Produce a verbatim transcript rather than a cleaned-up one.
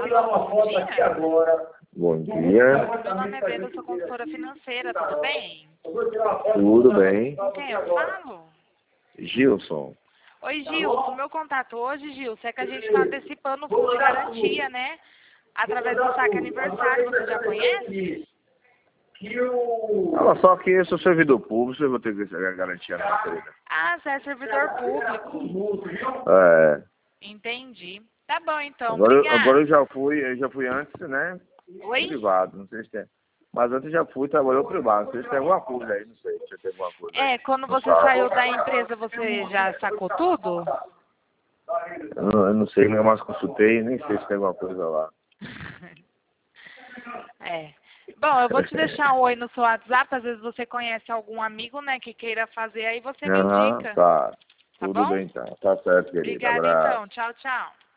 bom dia. Bom dia. Meu nome é Brenda, eu sou consultora financeira, tudo bem? Tudo bem? Com quem eu falo? Gilson. Oi, Gil. O meu contato hoje, Gil, é que a gente está antecipando o fundo de garantia, né? Através do saque aniversário. Você já conhece? Olha só que eu sou servidor público, eu vou ter que garantir a minha querida. Ah, você é servidor público. É. Entendi. Tá bom, então. Agora, eu- Obrigada. agora eu já fui, eu já fui antes, né? Oi? Privado, não sei se tem. Mas antes eu já fui, trabalhou privado. Não sei se tem alguma coisa aí, não sei se tem alguma coisa aí. É, quando você Não sabe. saiu da empresa, você já sacou tudo? Eu não, eu não sei, eu mais consultei, nem sei se tem alguma coisa lá. É. Bom, eu vou te deixar um oi no seu WhatsApp, às vezes você conhece algum amigo, né, que queira fazer, aí você me Aham, indica. tá. Tá Tudo bom? bem então. Tá certo, querido. Obrigada, Abraço. então. Tchau, tchau.